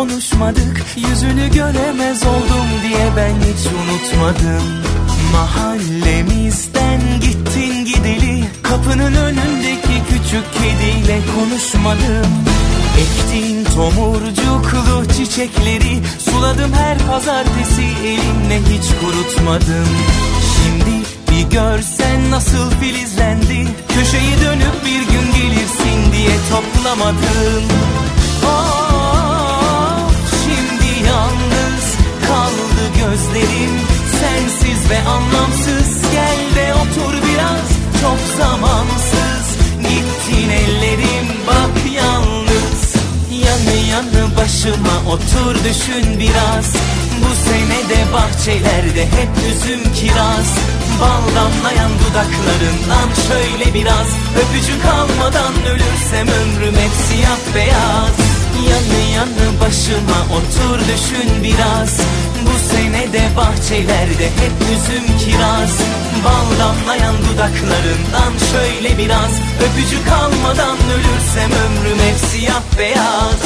konuşmadık, yüzünü göremez oldum diye ben hiç unutmadım. Mahallemizden gittin gideli, kapının önündeki küçük kediyle konuşmadım. Ektiğin tomurcuklu çiçekleri suladım her pazartesi, elimle hiç kurutmadım. Şimdi bir görsen nasıl filizlendi, köşeyi dönüp bir gün gelirsin diye toplamadım. Şimdi yalnız kaldı gözlerim, sensiz ve anlamsız. Gel de otur biraz, çok zamansız. Gittin ellerim, bak yalnız. Yanı yanı başıma otur, düşün biraz. Bu sene de bahçelerde hep üzüm kiraz. Bal damlayan dudaklarından şöyle biraz, öpücük almadan ölürsem ömrüm hep siyah beyaz. Yanı yanı başıma otur, düşün biraz. Bu sene de bahçelerde hep üzüm kiraz. Bal damlayan dudaklarından şöyle biraz, öpücük almadan ölürsem ömrüm hep siyah beyaz.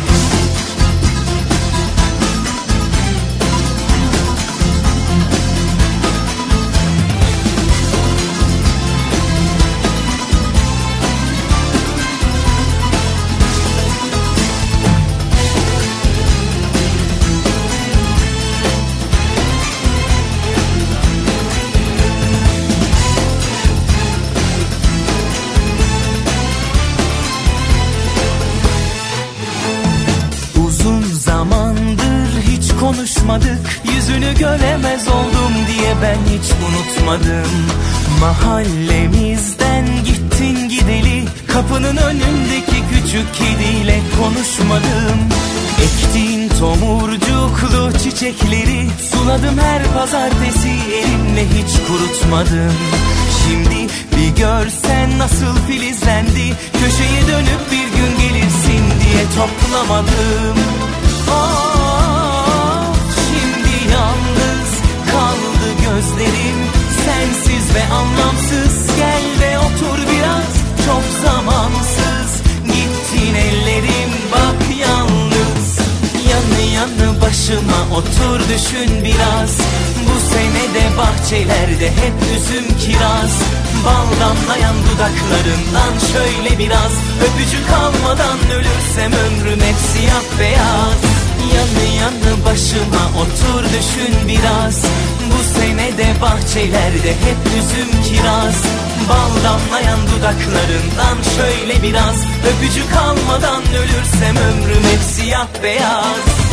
Konuşmadık, yüzünü göremez oldum diye ben hiç unutmadım. Mahallemizden gittin gideli, kapının önündeki küçük kediyle konuşmadım. Ektiğin tomurcuklu çiçekleri suladım her pazartesi, elimle hiç kurutmadım. Şimdi bir görsen nasıl filizlendi, köşeyi dönüp bir gün gelirsin diye toplamadım. Yalnız kaldı gözlerim, sensiz ve anlamsız. Gel de otur biraz, çok zamansız. Gittin ellerim, bak yalnız. Yanı yanı başıma otur, düşün biraz. Bu sene de bahçelerde hep üzüm kiraz. Bal damlayan dudaklarından şöyle biraz, öpücük almadan ölürsem ömrüm hep siyah beyaz. Yanı yanı başıma otur, düşün biraz. Bu sene de bahçelerde hep üzüm kiraz. Bal damlayan dudaklarından şöyle biraz, öpücük almadan ölürsem ömrüm hep siyah beyaz.